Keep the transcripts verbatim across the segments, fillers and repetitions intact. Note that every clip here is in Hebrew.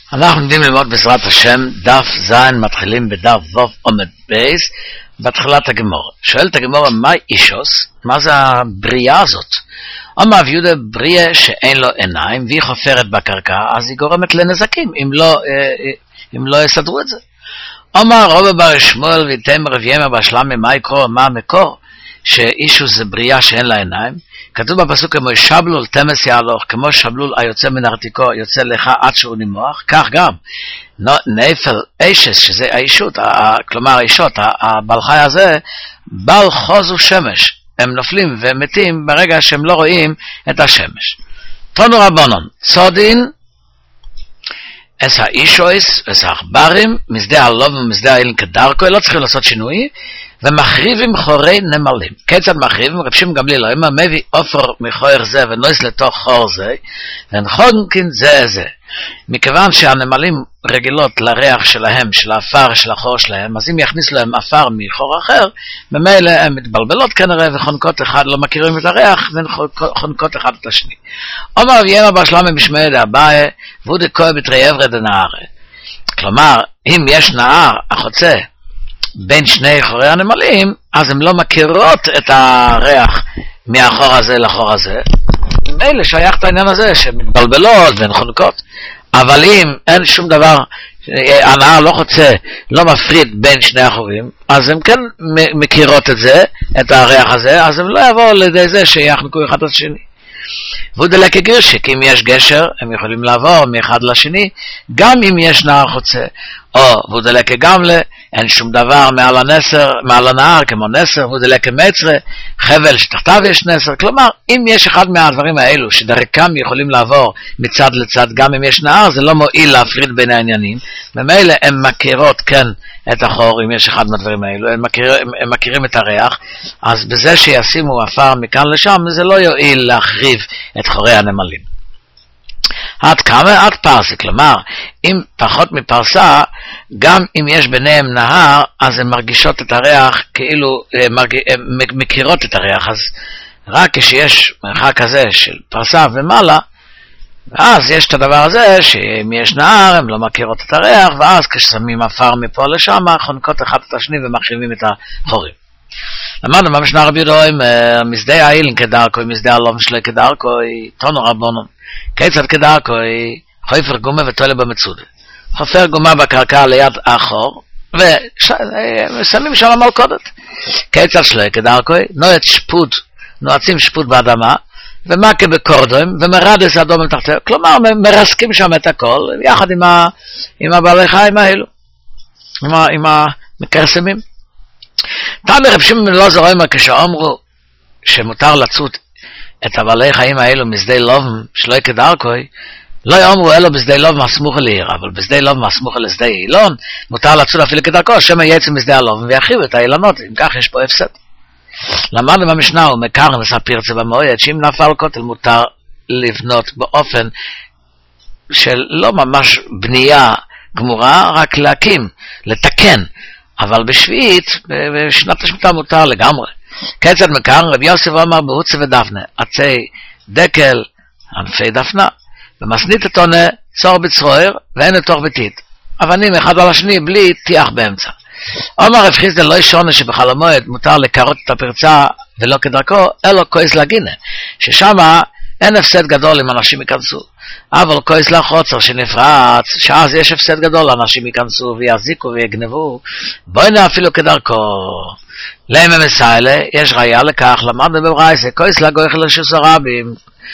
אנחנו עומדים ללמוד בעזרת השם דף זין, מתחילים בדף ווב עומד בייס בתחילת הגמור. שואלת הגמור, מה אישוס? מה זה הבריאה הזאת? אומר יהודה, בריאה שאין לו עיניים והיא חופרת בקרקע, אז היא גורמת לנזקים אם לא, אם לא יסדרו את זה. אומר רבי בר שמואל ויתמר רב ימר בשלמי, מה יקרוא, מה המקור שאישוס זה בריאה שאין לה עיניים? כתוב בפסוק, כמו שבלול תמס יהלוך, כמו שבלול היוצא מן הרתיקו יוצא לך עד שהוא נמוח, כך גם נפל אישס, שזה האישות, כלומר האישות, הבעל חי הזה, בעל חוז ושמש, הם נופלים ומתים ברגע שהם לא רואים את השמש. תנו רבונון, סודין אס האישויס, אס העכברים, משדה הלוב ומשדה האילן כדרכו, לא צריכים לעשות שינוי, ומחריבים חורי נמלים. כיצד מחריבים? רב שמעון גמליאל אומר, מביא עופר מחור זה ונויס לתוך חור זה, ונחונקין זה זה. מכיוון שהנמלים רגילות לריח שלהם, של האפר, של החור שלהם, אז אם יכניס להם אפר מחור אחר, במילא הן מתבלבלות כנראה, וחונקות אחד לא מכירים את הריח, וחונקות אחד את השני. אומר ימר בר שלמה משמעי דאביי, והוא דקוי בתרי עברי דנהרי. כלומר, אם יש נהר החוצה בין שני חורי הנמלים, אז הן לא מכירות את הריח מהחור הזה לחור הזה. מילא שייך את העניין הזה שמתבלבלות והן חונקות. אבל אם אין שום דבר, הנהר לא חוצה, לא מפריד בין שני החורים, אז הן כן מכירות את זה, את הריח הזה, אז הן לא יבואו לידי זה שיחנקו אחד את השני. והוא דלק גרשי, כי אם יש גשר, הם יכולים לעבור מאחד לשני, גם אם יש נהר חוצה. או, והוא דלק גמלה, אין שום דבר מעל הנסר, מעל הנהר, כמו נסר, והוא דלק מצרה, חבל שתחתיו יש נסר. כלומר, אם יש אחד מהדברים האלו, שדרכם יכולים לעבור מצד לצד, גם אם יש נהר, זה לא מועיל להפריד בין העניינים. במילא הם מכירות, כן, את החור, אם יש אחד מהדברים האלו, הם, מכיר, הם, הם מכירים את הריח, אז בזה שישימו אפר מכאן לשם, זה לא יועיל להחריב את חורי הנמלים. עד כמה? עד פרסה, כלומר, אם פחות מפרסה, גם אם יש ביניהם נהר, אז הן מרגישות את הריח, כאילו, מרג... מכירות את הריח, אז רק כשיש מרחק כזה של פרסה ומעלה, אז יש את הדבר הזה, שאם יש נהר, הם לא מכירות את הריח, ואז כששמים אפר מפה לשם, חונקות אחד את השני ומחריבים את החורים. למדנו במשנה רבי יהודה, משדה האילן כדרכו, משדה הלום שלי כדרכו, תנו רבונון. כיצד כדרכו, חופר גומה ותולה במצודה. חופר גומה בקרקע ליד האחור, ושמים שם מלכודת. כיצד שלי כדרכו, נועץ שפוד, נועצים שפוד באדמה, ומכה בקורדום, ומרדס אדום מתחתיו. כלומר, מרסקים שם את הכל, יחד עם, ה, עם הבעלי חיים האלו, עם, ה, עם המקרסמים. תנא רב שמעון בן אלעזר אומר, כשאמרו שמותר לצוד את הבעלי חיים האלו משדה לובם שלא כדרכוי, לא יאמרו אלו בשדה לובם הסמוך לעיר, אבל בשדה לובם הסמוך לשדה אילון, מותר לצוד אפילו כדרכו, שמא יצא משדה הלובם ויחיו את האילנות, אם כך יש פה הפסד. למדנו במשנה ומקרן וספיר צבא מועד, שאם נפל כותל מותר לבנות באופן של לא ממש בנייה גמורה, רק להקים, לתקן, אבל בשביעית, בשנת השמיטה מותר לגמרי. כיצד מקרן, רבי יוסף אמר בהוצה ודפנה, עצי דקל, ענפי דפנה, ומסנית את עונה, צור בצרוער, ואין את אור ביתית. אבנים אחד על השני, בלי תיח באמצע. אומר רב חיסדא לא ישונה שבחול המועד מותר לקרות את הפרצה ולא כדרכו, אלא כויס לגינה, ששם אין הפסד גדול אם אנשים ייכנסו. אבל כויס לחוצר שנפרץ, שאז יש הפסד גדול, אנשים ייכנסו ויזיקו ויגנבו, בואי נה אפילו כדרכו. למה מסיילה, יש ראיה לכך, למדנו בברייסה, כויס לגויך לרשות הרבים,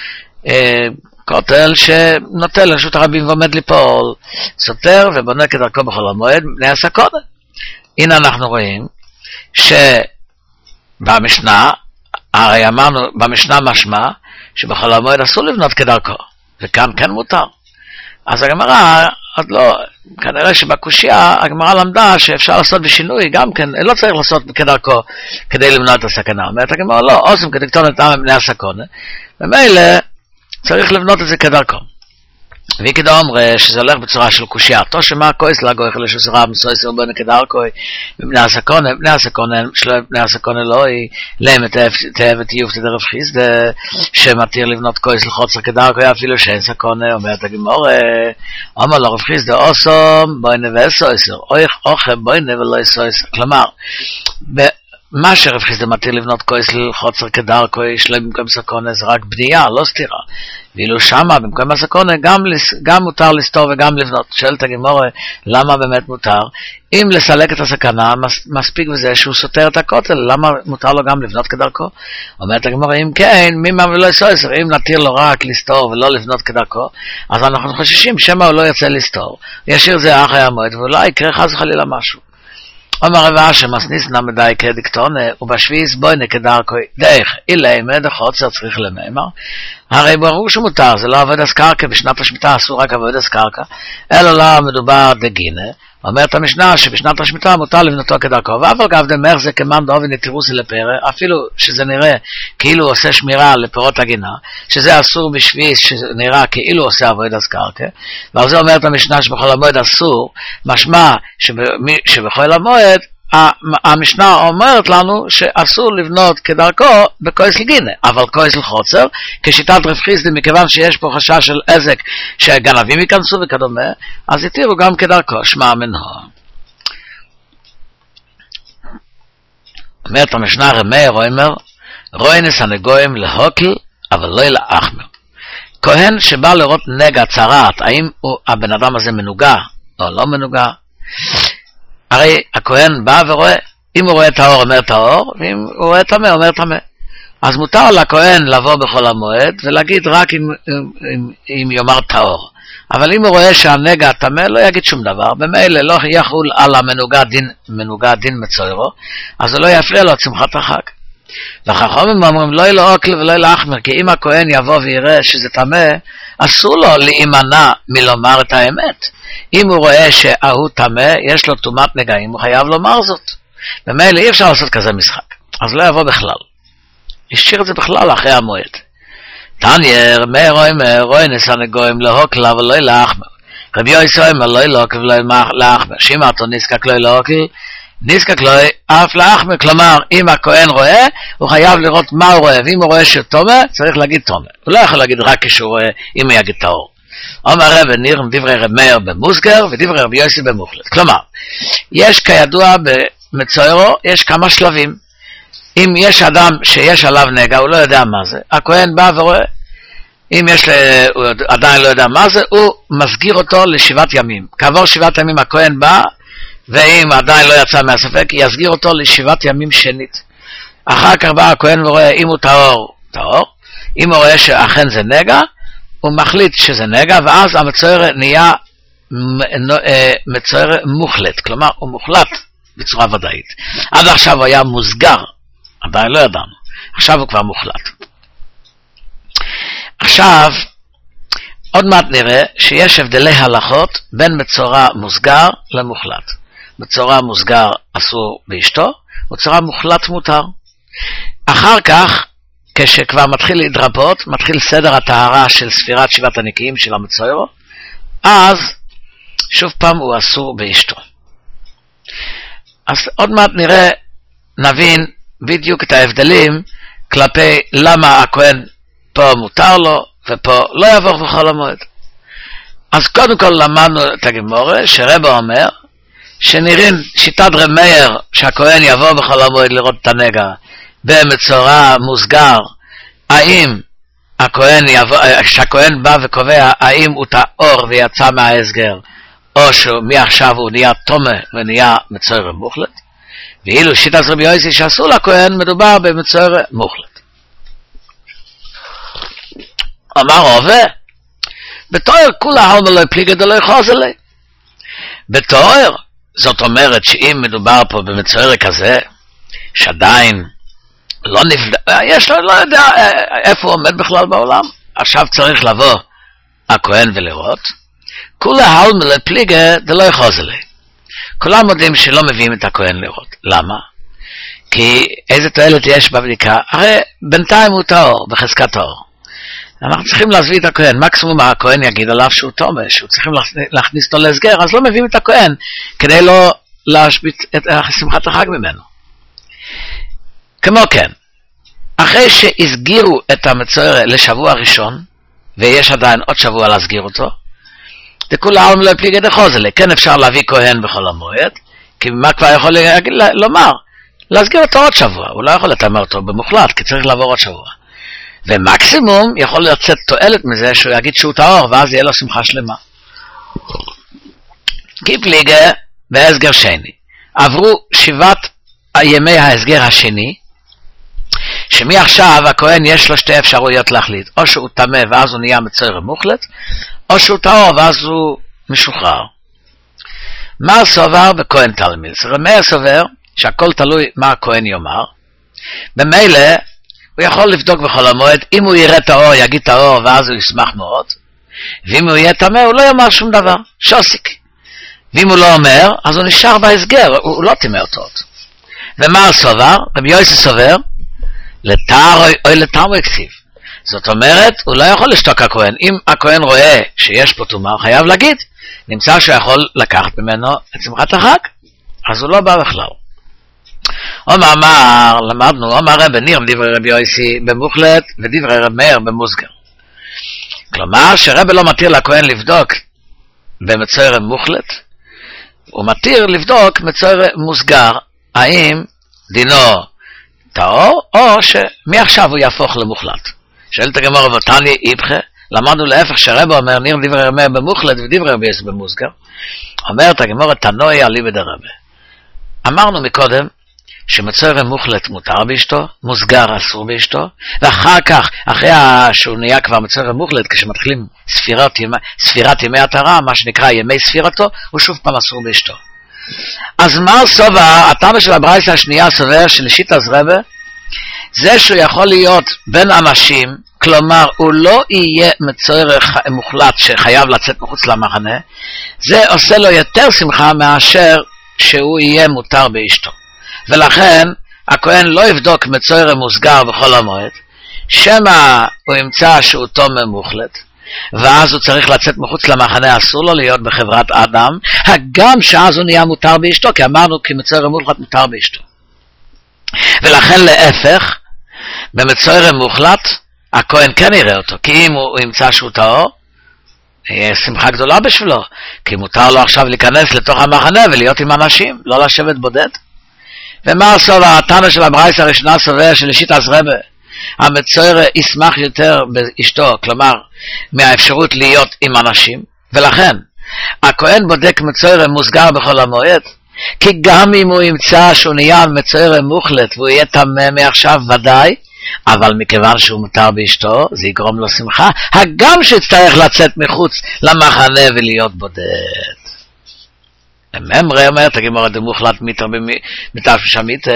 כותל שנוטל לרשות הרבים ועומד ליפול, סותר ובונה כדרכו בחול המועד, נעשה קודם. הנה אנחנו רואים שבמשנה, הרי אמרנו, במשנה משמע, שבחול המועד אסור לבנות כדרכו, וכאן כן מותר. אז הגמרא, עוד לא, כנראה שבקושיה, הגמרא למדה שאפשר לעשות בשינוי, גם כן, לא צריך לעשות כדרכו, כדי למנוע את הסכנה. אומרת הגמרא, לא, עושים כדי לקטון את העם מפני הסכנה, ומילא צריך לבנות את זה כדרכו. וכדא אומרה שזה הולך בצורה של קושיה, תו שמה כויס לגוי חלש וסרה מסויסר בו נקדר כוי, בבני הסקונה, בני הסקונה, שלא בני הסקונה לא היא, להם תאהב את יופת דרב חיסדה, שמתיר לבנות כויס לחוצר כדר כוי, אפילו שאין סקונה, אומרת הגמור, אומר לרב חיסדה, אוסום, בואי נווה סויסר, אוכל בואי נווה לא סויסר, כלומר, מה שרב חיסדה מתיר לבנות כויס לחוצר כדר כוי, שלא במקום סקונה, זה רק בנייה, לא סתירה. ואילו שמה, במקום הסקונה, גם, גם מותר לסתור וגם לבנות. שואלת הגמור, למה באמת מותר? אם לסלק את הסכנה, מספיק בזה שהוא סותר את הכותל, למה מותר לו גם לבנות כדרכו? אומרת הגמור, אם כן, מימה ולא יסויסר, אם נתיר לו רק לסתור ולא לבנות כדרכו, אז אנחנו חוששים שמא הוא לא יצא לסתור. ישאיר זה אחרי המועד, ואולי יקרה חס וחלילה משהו. אומר רב אשר מסניס נמדי כדקטונה, ובשביס בוי נקדר כוי דרך, אילי מד החוצר צריך למאמר, הרי ברור שמותר, זה לא עבוד אז קרקע, בשנת השמיטה אסור רק עבוד אז קרקע, אלא לא מדובר דגינה, אומרת המשנה שבשנת השמיטה מותר לבנותו כדרכו, ואבל גב דמר זה כמן דובי נתירוס לפרע, אפילו שזה נראה כאילו עושה שמירה לפירות הגינה, שזה אסור בשביס שנראה כאילו עושה עבוד אז קרקע, ועל זה אומרת המשנה שבכל המועד אסור, משמע שבכל המועד, המשנה אומרת לנו שאסור לבנות כדרכו בכויס לגינה, אבל כויס לחוצר, כשיטת רב חיסדה, מכיוון שיש פה חשש של עזק שגנבים ייכנסו וכדומה, אז יתירו גם כדרכו, שמע מנהו. אומרת המשנה רמי רוימר, רוינס הנגויים להוקל, אבל לא לאחמר. כהן שבא לראות נגע צרעת, האם הוא, הבן אדם הזה מנוגע או לא מנוגע, הרי הכהן בא ורואה, אם הוא רואה את האור אומר את האור, ואם הוא רואה את המה אומר את המה. אז מותר לכהן לבוא בכל המועד ולהגיד רק אם, אם, אם יאמר את האור. אבל אם הוא רואה שהנגע תמה לא יגיד שום דבר, במילא לא יחול על המנוגע דין, מנוגע דין מצוירו, אז הוא לא יפריע לו צמחת החג. והחכמים אומרים לא ילא אוקל ולא ילא אחמר, כי אם הכהן יבוא ויראה שזה תמה, אסור לו להימנע מלומר את האמת. אם הוא רואה שההוא תמה, יש לו תומת נגעים, הוא חייב לומר זאת. במילא אי אפשר לעשות כזה משחק, אז לא יבוא בכלל. ישאיר את זה בכלל אחרי המועד. תנייר, מי רואים, רואי נסע נגויים, לא הוקל אבל לא ילא אחמר. רבי יוסי אומר לא ילא אוקל ולא ילא אחמר. שאמר אותו נזקק לא ילא אוקל, נזקק לא אף לאחמר, כלומר אם הכהן רואה הוא חייב לראות מה הוא רואה, ואם הוא רואה שתומה צריך להגיד תומה, הוא לא יכול להגיד רק כשהוא רואה אם הוא יגיד טהור. אומר רב ניר דברי רב מאיר במוסגר ודברי רבי יוסי במוחלט, כלומר יש כידוע במצוירו יש כמה שלבים, אם יש אדם שיש עליו נגע הוא לא יודע מה זה, הכהן בא ורואה, אם יש לה, הוא עדיין לא יודע מה זה, הוא מסגיר אותו לשבעת ימים, כעבור שבעת ימים הכהן בא, ואם עדיין לא יצא מהספק, יסגיר אותו לשבעת ימים שנית. אחר כך בא הכהן ורואה אם הוא טהור, טהור. אם הוא רואה שאכן זה נגע, הוא מחליט שזה נגע, ואז המצויר נהיה מצויר מוחלט, כלומר הוא מוחלט בצורה ודאית. עד עכשיו הוא היה מוסגר, עדיין לא ידענו, עכשיו הוא כבר מוחלט. עכשיו, עוד מעט נראה שיש הבדלי הלכות בין מצורע מוסגר למוחלט. מצורע מוסגר אסור באשתו, מצורע מוחלט מותר. אחר כך, כשכבר מתחיל להתרבות, מתחיל סדר הטהרה של ספירת שבעת הנקיים של המצוירו, אז שוב פעם הוא אסור באשתו. אז עוד מעט נראה, נבין בדיוק את ההבדלים כלפי למה הכהן פה מותר לו ופה לא יעבור בכל המועד. אז קודם כל למדנו את הגמורה שרבא אומר שנראים שיטת רב מאיר שהכהן יבוא בכל המועד לראות את הנגע במצורע מוסגר, האם הכהן יבוא, שהכהן בא וקובע האם הוא טהור ויצא מההסגר או שמעכשיו הוא נהיה תומה ונהיה מצורע מוחלט, ואילו שיטת רבי יוסי שאסור לכהן מדובר במצורע מוחלט. אמר רובע בתואר כולה הלמה לא פליגה דלא יחוז אלי. בתואר זאת אומרת שאם מדובר פה במצויר כזה שעדיין לא נבדק, יש לו, לא יודע איפה הוא עומד בכלל בעולם, עכשיו צריך לבוא הכהן ולראות, כולה הלמה לא פליגה דלא יחוז אלי. כולם יודעים שלא מביאים את הכהן לראות. למה? כי איזה תועלת יש בבדיקה? הרי בינתיים הוא טהור, בחזקת טהור. אנחנו צריכים להביא את הכהן, מקסימום הכהן יגיד עליו שהוא תומש, שהוא צריכים להכניס אותו להסגר, אז לא מביאים את הכהן, כדי לא להשביט את שמחת החג ממנו. כמו כן, אחרי שהסגירו את המצורע לשבוע ראשון, ויש עדיין עוד שבוע להסגיר אותו, תקול העלם לא פליגי דחוזלה, כן אפשר להביא כהן בכל המועד, כי מה כבר יכול לומר? להסגיר אותו עוד שבוע, הוא לא יכול לתאמר אותו במוחלט, כי צריך לעבור עוד שבוע. ומקסימום יכול לצאת תועלת מזה שהוא יגיד שהוא טהור, ואז יהיה לו שמחה שלמה. כי פליגה בהסגר שני. עברו שבעת ימי ההסגר השני, שמעכשיו הכהן יש לו שתי אפשרויות להחליט, או שהוא טמא ואז הוא נהיה מצורע מוחלט, או שהוא טהור ואז הוא משוחרר. מה סובר בכהן תלמיד? רמי סובר שהכל תלוי מה הכהן יאמר, במילא הוא יכול לבדוק בכל המועד, אם הוא יראה טהור יגיד טהור ואז הוא ישמח מאוד, ואם הוא יהיה טמא הוא לא יאמר שום דבר, שוסיק. ואם הוא לא אומר, אז הוא נשאר בהסגר, הוא, הוא לא טמא אותו. ומה סובר? רבי יוסי סובר, לתאר או לתאר הקציב. זאת אומרת, הוא לא יכול לשתוק הכהן. אם הכהן רואה שיש פה טומאה, הוא חייב להגיד, נמצא שהוא יכול לקחת ממנו את שמחת החג, אז הוא לא בא בכלל. אומר אמר, למדנו, אומר רבי ניר דברי רבי יוסי במוחלט, ודברי רבי מאיר במוסגר. כלומר, שרבי לא מתיר לכהן לבדוק במצורע מוחלט, הוא מתיר לבדוק מצורע מוסגר, האם דינו טהור, או שמעכשיו הוא יהפוך למוחלט. שואלת הגמרא ותניא איפכא, למדנו להפך שרבי אומר ניר דברי רבי מאיר במוחלט ודברי רבי יוסי במוסגר. אומרת הגמרא תנוי אליבא דרבי. אמרנו מקודם שמצורע מוחלט מותר באשתו, מוסגר אסור באשתו, ואחר כך, אחרי שהוא נהיה כבר מצורע מוחלט, כשמתחילים ספירת ימי, ספירת ימי הטהרה, מה שנקרא ימי ספירתו, הוא שוב פעם אסור באשתו. אז מה סובר, הטעם של הברייתא השנייה סובר שלשיטת רבי, זה שהוא יכול להיות בין אנשים, כלומר הוא לא יהיה מצורע מוחלט שחייב לצאת מחוץ למחנה, זה עושה לו יותר שמחה מאשר שהוא יהיה מותר באשתו. ולכן הכהן לא יבדוק מצורע מוסגר בכל המועד, שמא הוא ימצא שהוא תומא מוחלט, ואז הוא צריך לצאת מחוץ למחנה, אסור לו להיות בחברת אדם, גם שאז הוא נהיה מותר באשתו, כי אמרנו כי מצורע מוחלט מותר באשתו. ולכן להפך, במצורע מוחלט, הכהן כן יראה אותו, כי אם הוא ימצא שהוא טהור, יהיה שמחה גדולה בשבילו, כי מותר לו עכשיו להיכנס לתוך המחנה ולהיות עם אנשים, לא לשבת בודד. ומה הסובר? התנא של הברייתא הראשונה סובר שלשיטת רבי המצורע ישמח יותר באשתו, כלומר מהאפשרות להיות עם אנשים, ולכן הכהן בודק מצורע מוסגר בכל המועד, כי גם אם הוא ימצא שהוא נהיה מצורע מוחלט והוא יהיה טמא מעכשיו ודאי, אבל מכיוון שהוא מותר באשתו זה יגרום לו שמחה, הגם שיצטרך לצאת מחוץ למחנה ולהיות בודד. ממרא אומרת הגמרא דמוחלט מיתר בתשמית,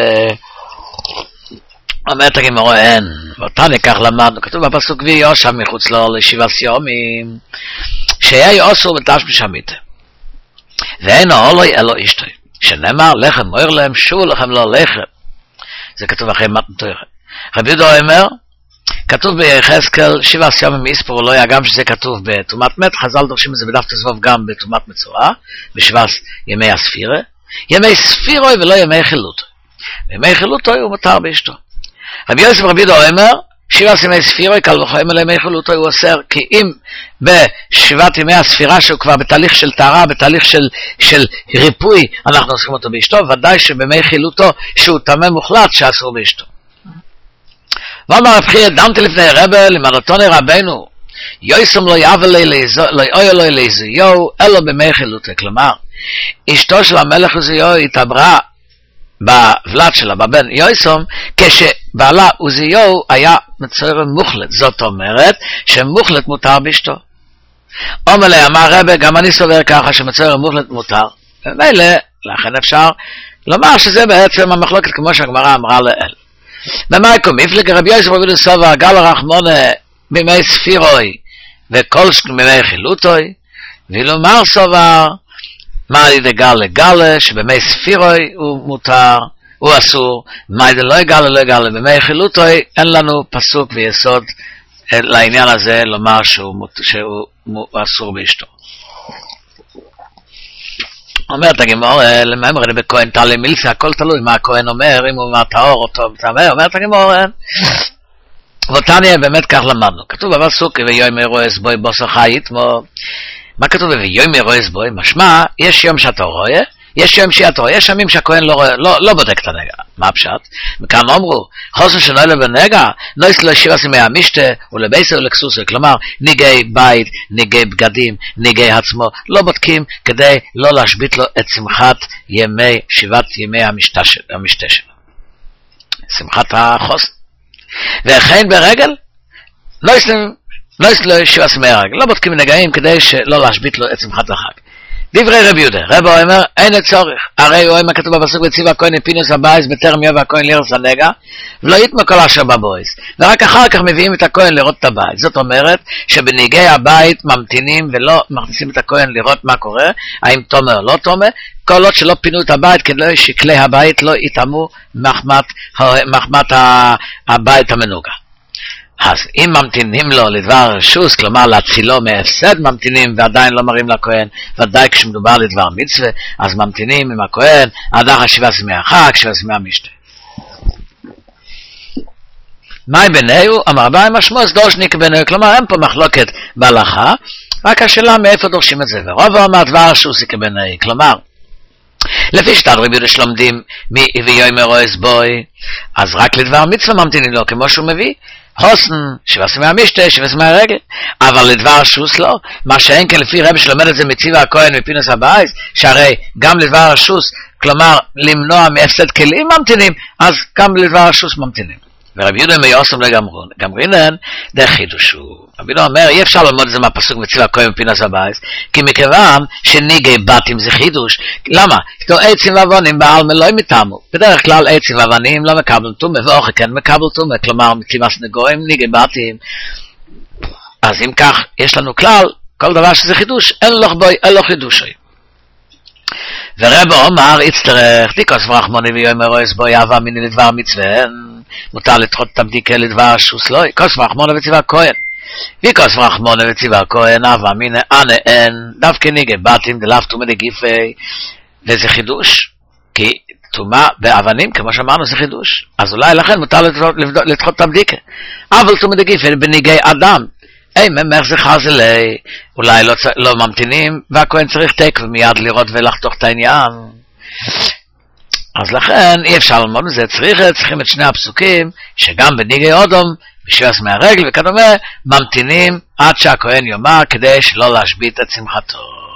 אומרת הגמרא אין, ואותן כך למדנו, כתוב בפסוק ויהיו שם מחוץ לו לשבעת ימים, שיהיה אסור בתשמית, ואין אוהלוי אלא אשתוי, שנאמר לחם מויר להם שובו לכם לא לחם, זה כתוב אחרי מתן תורה. רבי יהודה אומר, כתוב ביחזקאל שבעת ימים יספרו לא היה, גם שזה כתוב בטומאת מת, חז"ל דורשים את זה בדף תזבוב גם בטומאת מצורע, בשבעת ימי הספירה, ימי ספירוי ולא ימי חילוטוי. ימי חילוטוי הוא מותר באשתו. רבי יוסף רבי יהודה אומר, שבעת ימי ספירוי קל וחומר לימי חילוטוי הוא אוסר, כי אם בשבעת ימי הספירה שהוא כבר בתהליך של טהרה, בתהליך של, של ריפוי, אנחנו עושים אותו באשתו, ודאי שבימי חילוטו שהוא טמא מוחלט שאסור באשתו. ואמר רב חייא דמתי לפני רבי למדתוני רבנו יויסום לא יאבל לא יאוי לו לאיזיהו אלא בימי חילוטוי. כלומר אשתו של המלך עוזיהו התעברה בבלד שלה בבן יויסום כשבעלה עוזיהו היה מצורע מוחלט, זאת אומרת שמוחלט מותר באשתו. אומר לי אמר רבי גם אני סובר ככה שמצורע מוחלט מותר, ומילא לכן אפשר לומר שזה בעצם המחלוקת כמו שהגמרא אמרה לאל. ומה יקום מפלג רבי יוסף רבי סובר גל הרחמונה בימי ספירוי וכל בימי חילוטוי, ואילו מר סובר מה על ידי גל לגל שבימי ספירוי הוא מותר, הוא אסור, מה ידי לא יגל לא יגל בימי חילוטוי אין לנו פסוק ויסוד לעניין הזה לומר שהוא, שהוא אסור באשתו. אומרת הגמור, למאמר רבי כהן תעלה מילפי, הכל תלוי מה הכהן אומר, אם הוא מהטהור או טוב, אומרת הגמור, ואותניה באמת כך למדנו. כתוב אבל סוכי ויומי רועס בוי בוסר חי יתמו. מה כתוב ויומי רועס בוי? משמע, יש יום שאתה רואה, יש יום שאתה רואה, יש ימים שהכהן לא, לא, לא בודק את הנגע. מה הפשט? וכאן אמרו, חוסן שנוי לבנגע, נויס לו שיבה סימי המשתה, ולבייסר ולכסוסה, כלומר, ניגי בית, ניגי בגדים, ניגי עצמו, לא בודקים כדי לא להשבית לו את שמחת ימי, שבעת ימי המשתה שלו. שמחת החוסן. וכן ברגל, לא יש לו שיבה סימי הרגל, לא בודקים נגעים כדי שלא להשבית לו את שמחת החג. דברי רבי יהודה, רבי אומר, אין הצורך, הרי הוא אומר כתוב בפסוק וציווה הכהן לפינוס הבייס בטרם יבוא הכהן לירס הנגע, ולא יתמו כל אשר בבויס, ורק אחר כך מביאים את הכהן לראות את הבית. זאת אומרת שבניגי הבית ממתינים ולא מכניסים את הכהן לראות מה קורה, האם תומר או לא תומר, כל עוד שלא פינו את הבית כדי שכלי הבית לא יטעמו מחמת, מחמת הבית המנוגע. אז אם ממתינים לו לדבר רשוס, כלומר להצילו מהפסד ממתינים ועדיין לא מראים לכהן, ודאי כשמדובר לדבר מצווה, אז ממתינים עם הכהן עד אחר שבעה ימי החג, שבעה ימי המשתה. מהי ביניהו? אמר רבי משמעוס דורשניק ביניהו, כלומר אין פה מחלוקת בהלכה, רק השאלה מאיפה דורשים את זה, ורוב אמר דבר רשוס כביניהו, כלומר לפי שתת רבי יהודה שלומדים ויומי רועס בוי, אז רק לדבר מצווה ממתינים לו כמו שהוא מביא, חוסן, שבעה ימי המשתה, שבעה ימי הרגל, אבל לדבר שוס לא, מה שאין כן לפי רבי שלומד את זה מציווה הכהן מפינוס הבייס, שהרי גם לדבר השוס, כלומר למנוע מהפסד כלים ממתינים, אז גם לדבר השוס ממתינים. ורבי יהודה מיוסם לגמרון, גמרינן דרך חידושו. רבי יהודה אומר, אי אפשר ללמוד את זה מהפסוק מציווה הכהן מפינוס הבייס, כי מכיוון שניגי בתים זה חידוש. למה? כי עצים ואבנים בעלמא לא מטעמו. בדרך כלל עצים ואבנים לא מקבל תומה, ואוכל כן מקבל תומה, כלומר מטימאס נגויים ניגי בתים. אז אם כך, יש לנו כלל, כל דבר שזה חידוש, אין לו בוי, אין לו חידוש. ורבי אומר, יצטרך, דיקוס ורחמוני ויומי רועס בוי, אהבה מיני לדבר מצווה, מותר לדחות את הבדיקה לדבר שוס לא, כוס ורחמונה וציווה הכהן. וכוס ורחמונה וציווה הכהן, אהבה מיני אנה אין, דווקא ניגי בתים דלאף תומה דגיפי, וזה חידוש, כי תומה באבנים, כמו שאמרנו, זה חידוש. אז אולי לכן מותר לדחות את הבדיקה. אבל תומה דגיפי בניגי אדם, אי ממך זה חזלי, אולי לא, לא ממתינים, והכהן צריך תק ומיד לראות ולחתוך את העניין. אז לכן אי אפשר ללמוד מזה, צריך, צריכים את שני הפסוקים, שגם בניגי אודום, בשבע ימי הרגל וכדומה, ממתינים עד שהכהן יאמר כדי שלא להשבית את שמחתו.